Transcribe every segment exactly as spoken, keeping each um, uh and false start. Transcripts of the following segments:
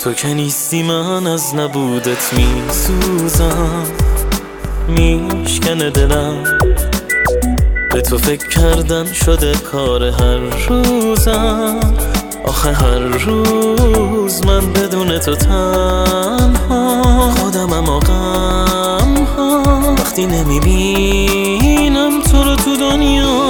تو که نیستی من از نبودت میسوزم، میشکنه دلم. به تو فکر کردن شده کار هر روزم. آخه هر روز من بدون تو تنها خودمم و غم ها. وقتی نمیبینم تو رو تو دنیا،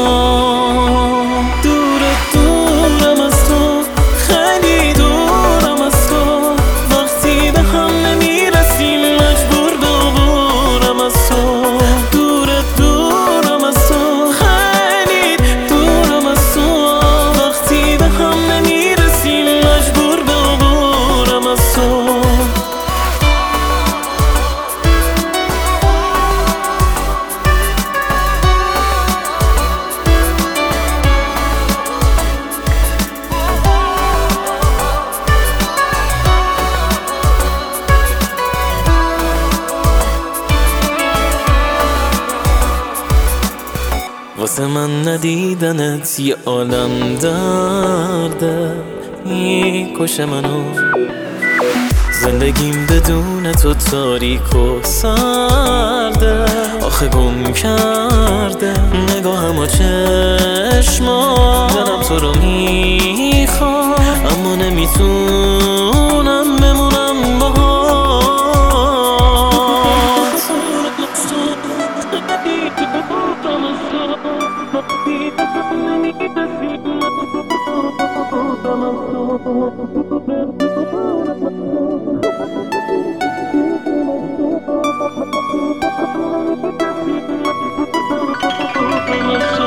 دورت دورم از تو، خیلی دورم از تو. وقتی به هم نمیرسیم مجبور به عبورم از تو. دورت دورم از تو، خیلی دورم از تو. وقتی به هم نمیرسیم مجبور به عبورم از تو. واسه من ندیدنت یه عالم درده، میکشه منو. زندگیم بدون تو تاریک و سرده. آخه گم کرده نگاهم و چشما. دلم تو رو میخوام اما نمیتونم بمونم باهات. I'm